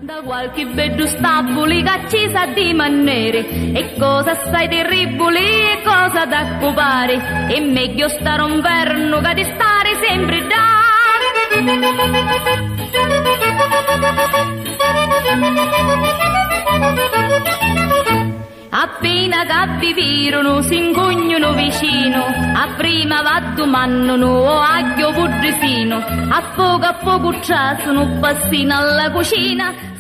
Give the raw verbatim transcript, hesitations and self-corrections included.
Da qualche bello stabuli che ci sa di manere e cosa assai terribili e cosa da occupare. È meglio stare un verno che di stare sempre da. Appena che vivirono si incognano vicino, a prima va domandano o aglio pudresino, a poco a poco c'è sono passino alla cucina.